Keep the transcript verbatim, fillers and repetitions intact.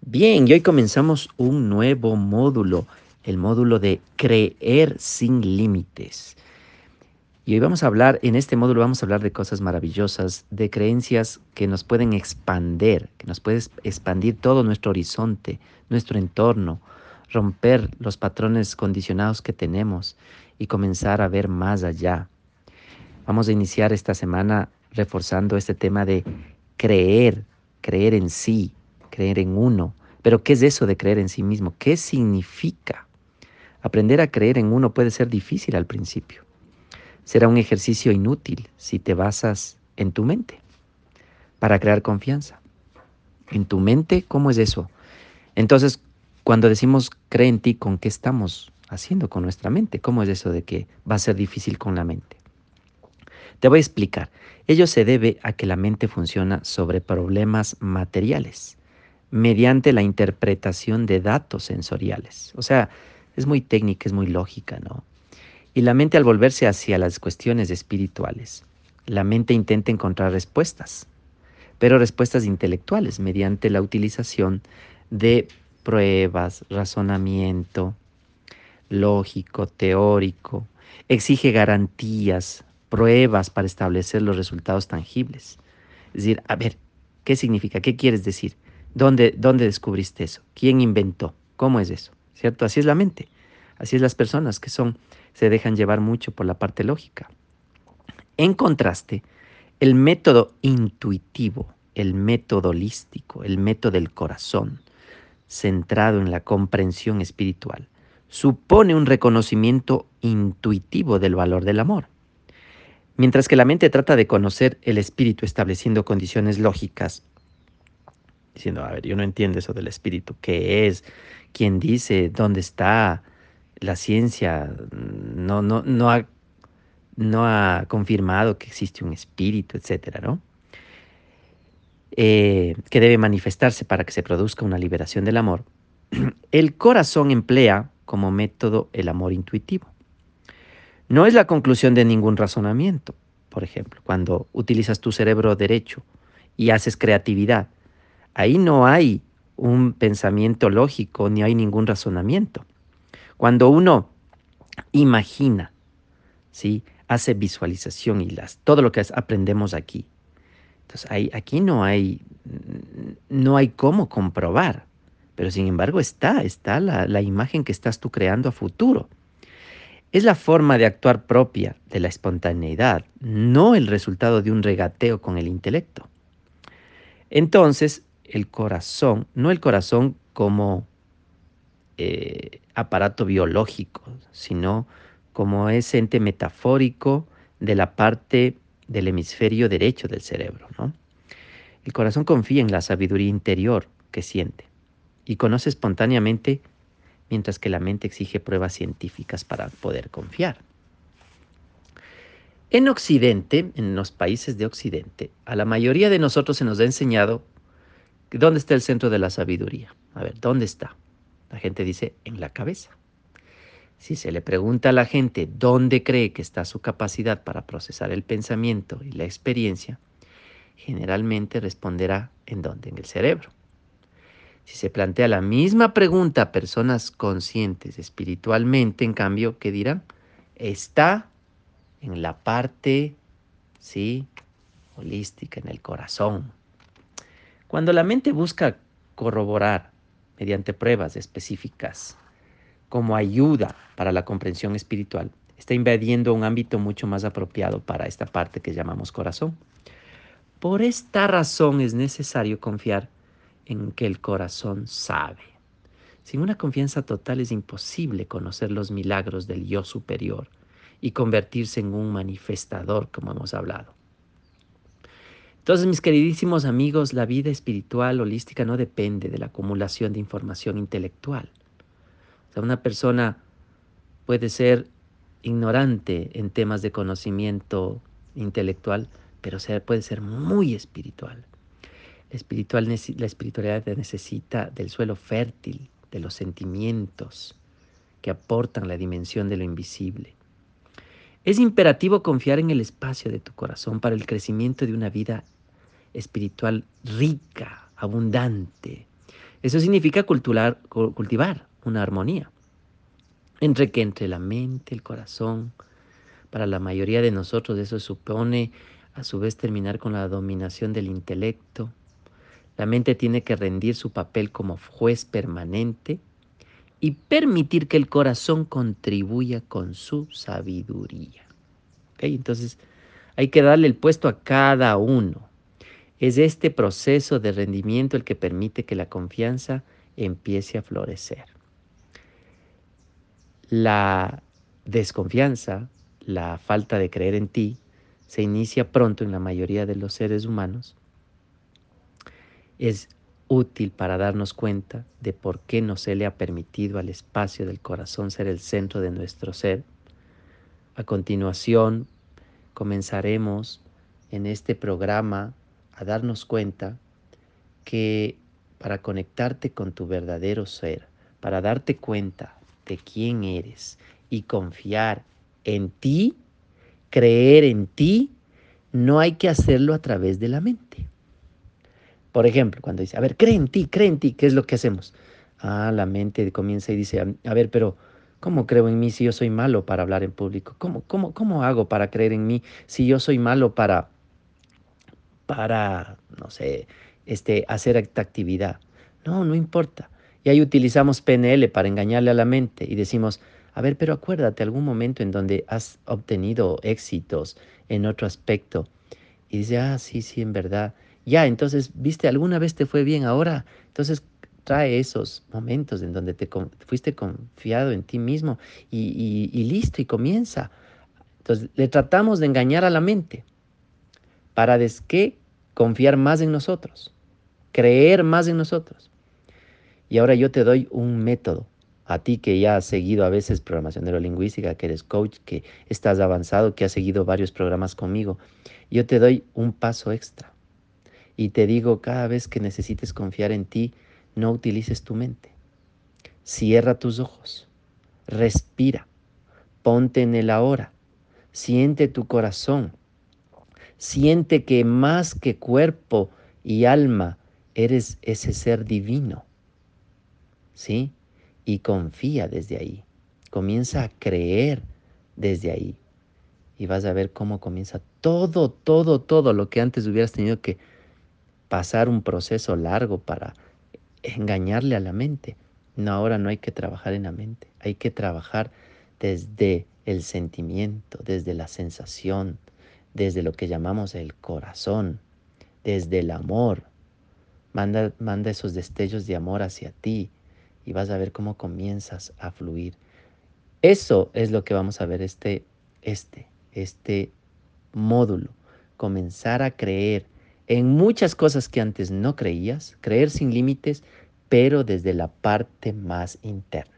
Bien, y hoy comenzamos un nuevo módulo, el módulo de creer sin límites. Y hoy vamos a hablar, en este módulo vamos a hablar de cosas maravillosas, de creencias que nos pueden expander, que nos pueden expandir todo nuestro horizonte, nuestro entorno, romper los patrones condicionados que tenemos y comenzar a ver más allá. Vamos a iniciar esta semana reforzando este tema de creer, creer en sí, creer en uno. Pero ¿qué es eso de creer en sí mismo? ¿Qué significa? Aprender a creer en uno puede ser difícil al principio. Será un ejercicio inútil si te basas en tu mente para crear confianza. En tu mente, ¿cómo es eso? Entonces, cuando decimos cree en ti, ¿con qué estamos haciendo con nuestra mente? ¿Cómo es eso de que va a ser difícil con la mente? Te voy a explicar. Ello se debe a que la mente funciona sobre problemas materiales, mediante la interpretación de datos sensoriales. O sea, es muy técnica, es muy lógica, ¿no? Y la mente al volverse hacia las cuestiones espirituales, la mente intenta encontrar respuestas, pero respuestas intelectuales mediante la utilización de pruebas, razonamiento lógico, teórico, exige garantías, pruebas para establecer los resultados tangibles. Es decir, a ver, ¿qué significa? ¿Qué quieres decir? ¿Dónde, dónde descubriste eso? ¿Quién inventó? ¿Cómo es eso? ¿Cierto? Así es la mente. Así es las personas que son, se dejan llevar mucho por la parte lógica. En contraste, el método intuitivo, el método holístico, el método del corazón, centrado en la comprensión espiritual, supone un reconocimiento intuitivo del valor del amor. Mientras que la mente trata de conocer el espíritu estableciendo condiciones lógicas, diciendo, a ver, yo no entiendo eso del espíritu, ¿qué es? ¿Quién dice? ¿Dónde está? La ciencia no, no, no, ha, no ha confirmado que existe un espíritu, etcétera, ¿no? Eh, que debe manifestarse para que se produzca una liberación del amor. El corazón emplea como método el amor intuitivo. No es la conclusión de ningún razonamiento. Por ejemplo, cuando utilizas tu cerebro derecho y haces creatividad, ahí no hay un pensamiento lógico ni hay ningún razonamiento. Cuando uno imagina, ¿sí? Hace visualización y las, todo lo que aprendemos aquí. Entonces, ahí, aquí no hay, no hay cómo comprobar, pero sin embargo está, está la, la imagen que estás tú creando a futuro. Es la forma de actuar propia de la espontaneidad, no el resultado de un regateo con el intelecto. Entonces, el corazón, no el corazón como eh, aparato biológico, sino como ese ente metafórico de la parte del hemisferio derecho del cerebro, ¿no? El corazón confía en la sabiduría interior que siente y conoce espontáneamente, mientras que la mente exige pruebas científicas para poder confiar. En Occidente, en los países de Occidente, a la mayoría de nosotros se nos ha enseñado que dónde está el centro de la sabiduría. A ver, ¿dónde está? La gente dice, en la cabeza. Si se le pregunta a la gente dónde cree que está su capacidad para procesar el pensamiento y la experiencia, generalmente responderá en dónde, en el cerebro. Si se plantea la misma pregunta a personas conscientes espiritualmente, en cambio, ¿qué dirán? Está en la parte, ¿sí? Holística, en el corazón. Cuando la mente busca corroborar mediante pruebas específicas como ayuda para la comprensión espiritual, está invadiendo un ámbito mucho más apropiado para esta parte que llamamos corazón. Por esta razón es necesario confiar en que el corazón sabe. Sin una confianza total es imposible conocer los milagros del yo superior y convertirse en un manifestador, como hemos hablado. Entonces, mis queridísimos amigos, la vida espiritual holística no depende de la acumulación de información intelectual. O sea, una persona puede ser ignorante en temas de conocimiento intelectual, pero puede ser muy espiritual. La, espiritual, la espiritualidad necesita del suelo fértil, de los sentimientos que aportan la dimensión de lo invisible. Es imperativo confiar en el espacio de tu corazón para el crecimiento de una vida espiritual rica, abundante. Eso significa culturar- cu- cultivar una armonía entre que entre la mente, el corazón. Para la mayoría de nosotros eso supone a su vez terminar con la dominación del intelecto. La mente tiene que rendir su papel como juez permanente y permitir que el corazón contribuya con su sabiduría. ¿Ok? Entonces hay que darle el puesto a cada uno. Es este proceso de rendimiento el que permite que la confianza empiece a florecer. La desconfianza, la falta de creer en ti, se inicia pronto en la mayoría de los seres humanos. Es útil para darnos cuenta de por qué no se le ha permitido al espacio del corazón ser el centro de nuestro ser. A continuación, comenzaremos en este programa a darnos cuenta que para conectarte con tu verdadero ser, para darte cuenta de quién eres y confiar en ti, creer en ti, no hay que hacerlo a través de la mente. Por ejemplo, cuando dice, a ver, cree en ti, cree en ti, ¿qué es lo que hacemos? Ah, la mente comienza y dice, a ver, pero ¿cómo creo en mí si yo soy malo para hablar en público? ¿Cómo, cómo, cómo hago para creer en mí si yo soy malo para para, no sé, este, hacer esta actividad? No, no importa. Y ahí utilizamos P N L para engañarle a la mente y decimos, a ver, pero acuérdate algún momento en donde has obtenido éxitos en otro aspecto. Y dice, ah, sí, sí, en verdad. Ya, entonces, viste, alguna vez te fue bien ahora. Entonces, trae esos momentos en donde te con- fuiste confiado en ti mismo y, y y listo, y comienza. Entonces, le tratamos de engañar a la mente para des que confiar más en nosotros, creer más en nosotros. Y ahora yo te doy un método. A ti que ya has seguido a veces programación neurolingüística, que eres coach, que estás avanzado, que has seguido varios programas conmigo, yo te doy un paso extra. Y te digo, cada vez que necesites confiar en ti, no utilices tu mente. Cierra tus ojos, respira, ponte en el ahora, siente tu corazón. Siente que más que cuerpo y alma, eres ese ser divino, ¿sí? Y confía desde ahí. Comienza a creer desde ahí. Y vas a ver cómo comienza todo, todo, todo lo que antes hubieras tenido que pasar un proceso largo para engañarle a la mente. No, ahora no hay que trabajar en la mente. Hay que trabajar desde el sentimiento, desde la sensación, desde lo que llamamos el corazón, desde el amor. Manda, manda esos destellos de amor hacia ti y vas a ver cómo comienzas a fluir. Eso es lo que vamos a ver este, este, este módulo. Comenzar a creer en muchas cosas que antes no creías, creer sin límites, pero desde la parte más interna.